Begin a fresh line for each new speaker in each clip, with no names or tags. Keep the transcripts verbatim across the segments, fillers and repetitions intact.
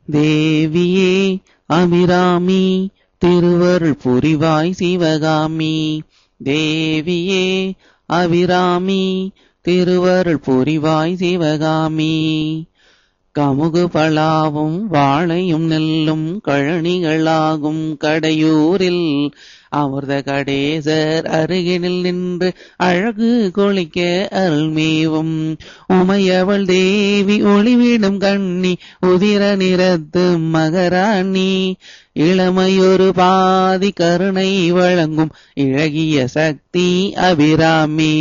தேவியே அபிராமி திருவருள் புரிவாய் சிவகாமி. தேவியே அபிராமி திருவருள் புரிவாய் சிவகாமி. கமுகு பலாவும் வாழையும் நெல்லும் கழனிகளாகும் கடையூரில் அமிர்த கடேசர் அருகினில் நின்று அழகு கொளிக்க அருள்மேவும் உமையவள் தேவி ஒளிவிடும் கண்ணி உதிர நிறத்து மகராணி. இளமையொரு பாதி கருணை வழங்கும் இழகிய சக்தி அபிராமி.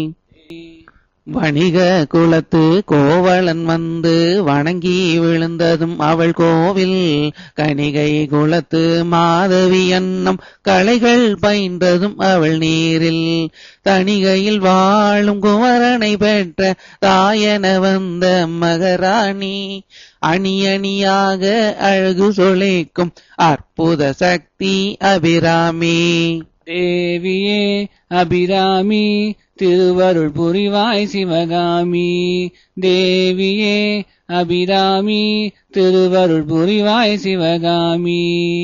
வணிக குலத்து கோவலன் வந்து வணங்கி விழுந்ததும் அவள் கோவில் கணிகை குலத்து மாதவி அன்னம் கலைகள் பயின்றதும் அவள் நீரில் தணிகையில் வாழும் குமரனை பெற்ற தாயன வந்த மகராணி. அணி அணியாக அழகு சொலிக்கும் அற்புத சக்தி அபிராமி.
தேவியே அபிராமி திருவருள் புரிவாய் சிவகாமி. தேவியே அபிராமி திருவருள் புரிவாய் சிவகாமி.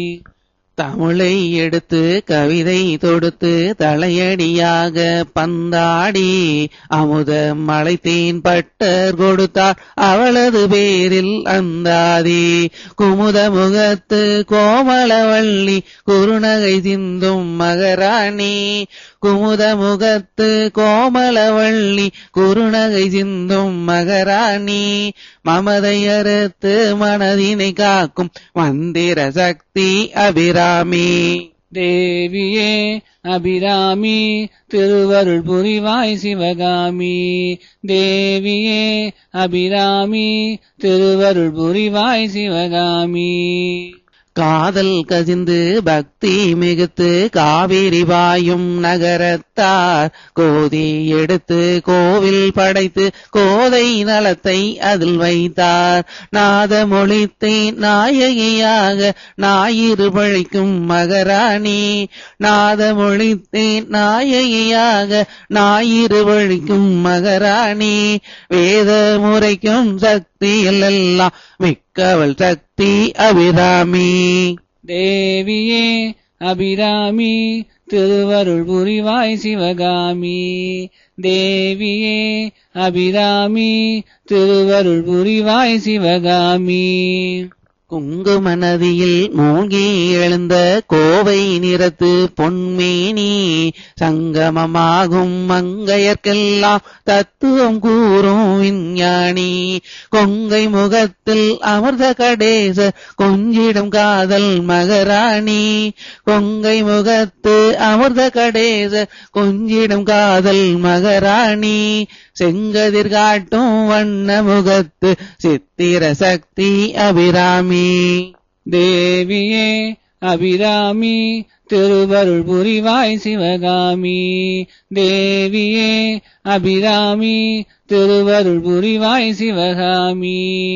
தமிழை எடுத்து கவிதை தொடுத்து தலையடியாக பந்தாடி அமுத மலைத்தேன் பட்டர் கொடுத்தார் அவளது பேரில் அந்தாதி. குமுத முகத்து கோமளவள்ளி குறுநகை சிந்தும் மகராணி. குமுத முகத்து கோமளவள்ளி குறுநகை சிந்தும் மகராணி. மமதை அறுத்து மனதினை காக்கும் மந்திர சக்தி அபிராமி.
தேவியே அபிராமி திருவருள் புரிவாய் சிவகாமி. தேவியே அபிராமி திருவருள் புரிவாய் சிவகாமி.
காதல் கசிந்து பக்தி மிகுத்து காவிரி வாயும் நகரத்தார் கோதி எடுத்து கோவில் படைத்து கோதை நலத்தை அதில் வைத்தார். நாதமொழித்தை நாயகியாக ஞாயிறு பழிக்கும் மகராணி. நாதமொழித்தை நாயகியாக ஞாயிறு பழிக்கும் மகராணி. வேத முறைக்கும் சக்தியில் எல்லாம் மிக்கவள் சக்தி அபிராமி.
தேவியே அபிராமி திருவருள் புரிவாய் சிவகாமி. தேவியே அபிராமி திருவருள் புரிவாய் சிவகாமி.
குங்கும நதியில் மூழ்கி எழுந்த கோவை நிறத்து பொன்மேனி சங்கமமாகும் மங்கையர்க்கெல்லாம் தத்துவம் கூறும் விஞ்ஞானி. கொங்கை முகத்தில் அமிர்த கடேச கொஞ்சிடும் காதல் மகராணி. கொங்கை முகத்து அமிர்த கடேச கொஞ்சிடும் காதல் மகராணி. செங்கதிர் காட்டும் வண்ண முகத்து சித்திர சக்தி அபிராமி.
தேவியே அபிராமி திருவருள் புரிவாய் சிவகாமி. தேவியே அபிராமி திருவருள் புரிவாய் சிவகாமி.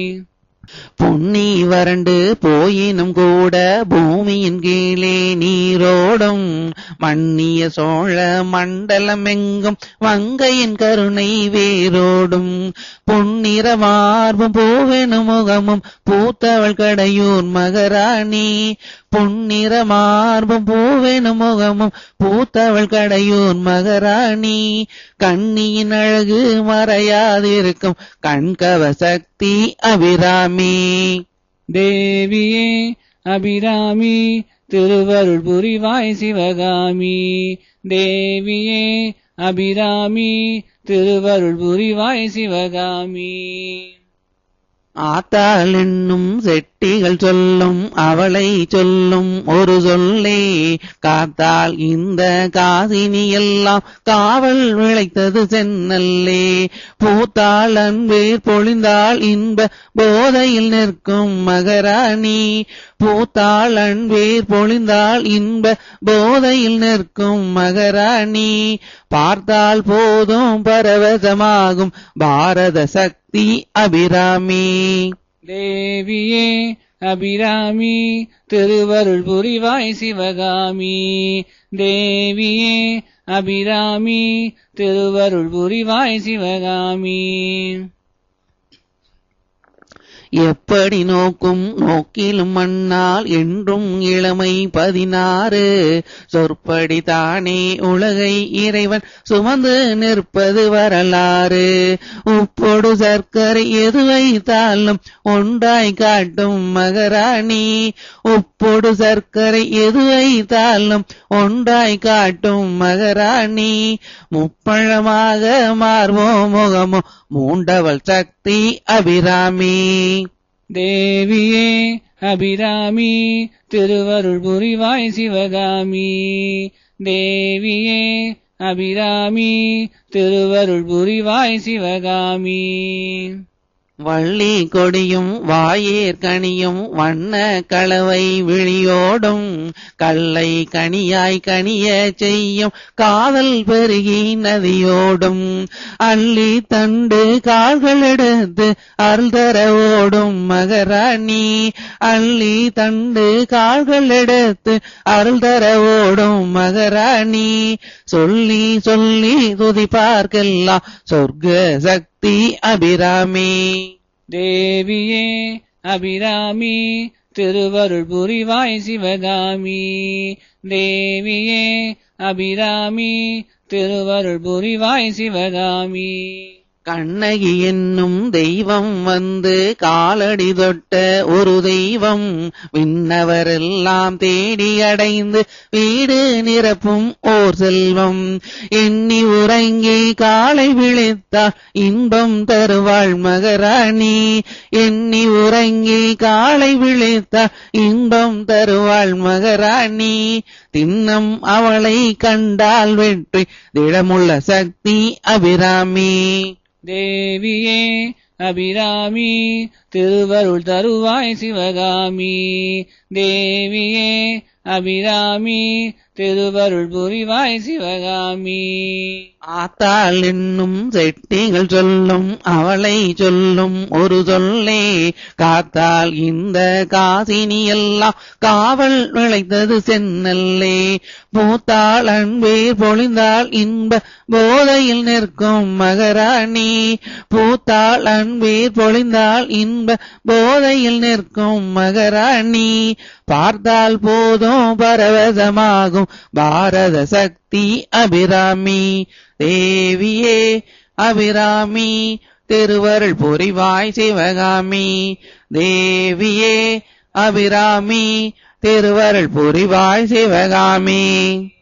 பொன்னி வறண்டு போயினும் கூட பூமியின் கீழே நீரோடும் மன்னிய சோழ மண்டலம் எங்கும் மங்கையின் கருணை வேரோடும். பொன்னிற மார்பும் பூவெனும் முகமும் பூத்தவள் கடையூர் மகராணி. பொன்னிற மார்பும் பூவெனும் முகமும் பூத்தவள் கடையூர் மகராணி. கண்ணியின் அழகு மறையாதிருக்கும் கண்கவ சக்தி அபிராமி.
தேவியே அபிராமி திருவருள் புரிவாய் சிவகாமி. தேவியே அபிராமி திருவருள் புரிவாய் சிவகாமி.
ஆத்தாள் என்னும் செட்டிகள் சொல்லும் அவளை சொல்லும் ஒரு சொல்லே காத்தால் இந்த காசினி எல்லாம் காவல் விளைத்தது சென்னல்லே. பூத்தாள் அன்பேர் பொழிந்தாள் இன்ப போதையில் நிற்கும் மகராணி. பூத்தாள் அன்பேர் பொழிந்தாள் இன்ப போதையில் நிற்கும் மகராணி. பார்த்தால் போதும் பரவசமாகும் பாரத சக்தி அபிராமி.
தேவியே அபிராமி திருவருள் புரிவாய் சிவகாமி. தேவியே அபிராமி திருவருள் புரிவாய் சிவகாமி.
எப்படி நோக்கும் நோக்கிலும் மண்ணால் என்றும் இளமை பதினாறு சொற்படி தானே உலகை இறைவன் சுமந்து நிற்பது வரலாறு உப்போடு சர்க்கரை எது வைத்தாலும் ஒன்றாய் காட்டும் மகராணி உப்போடு சர்க்கரை எது வைத்தாலும் ஒன்றாய் காட்டும் மகராணி முப்பழமாக மார்போ முகமோ மூண்டவள் சக்தி அபிராமி
தேவியே அபிராமி திருவருள் புரிவாய் சிவகாமி தேவியே அபிராமி திருவருள் புரிவாய் சிவகாமி
வள்ளி கொடியும் வாயேர் கனியும் வண்ண கலவை விழியோடும் கல்லை கனியாய் கனிய செய்யும் காதல் பெருகி நதியோடும் அள்ளி தண்டு கால்கள் எடுத்து அருள் தர ஓடும் மகராணி அள்ளி தண்டு கால்கள் எடுத்து அருள் தர ஓடும் மகராணி சொல்லி சொல்லி துதிப்பார்க்கெல்லாம் சொர்க்க சக்தி அபிராமி
தேவியே அபிராமி திருவருள் புரிவாய் சிவகாமி தேவியே அபிராமி திருவருள் புரிவாய் சிவகாமி
கண்ணகி என்னும் தெய்வம் வந்து காலடி தொட்ட ஒரு தெய்வம் விண்ணவரெல்லாம் தேடி அடைந்து வீடு நிரப்பும் ஓர் செல்வம் எண்ணி உறங்கி காலை விழித்தால் இன்பம் தருவாள் மகராணி எண்ணி உறங்கி காலை விழித்தால் இன்பம் தருவாள் மகராணி திண்ணம் அவளை கண்டால் வெற்றி திடமுள்ள சக்தி அபிராமி
தேவியே அபிராமி திருவருள் தருவாய் சிவகாமி தேவியே அபிராமி திருவருள் புரிவாய் சிவகாமி
ஆத்தாள் என்னும் செட்டிகள் சொல்லும் அவளை சொல்லும் ஒரு சொல்லே காத்தால் இந்த காசினி எல்லாம் காவல் விளைத்தது சென்னல்லே பூத்தாள் அன்பே பொழிந்தாள் இன்ப போதையில் நிற்கும் மகராணி பூத்தாள் அன்பே பொழிந்தாள் இன்ப போதையில் நிற்கும் மகராணி பார்த்தால் போதும் பரவசமாகும் பாரத சக்தி அபிராமி தேவியே அபிராமி திருவருள் புரிவாய் சிவகாமி தேவியே அபிராமி திருவருள் புரிவாய் சிவகாமி.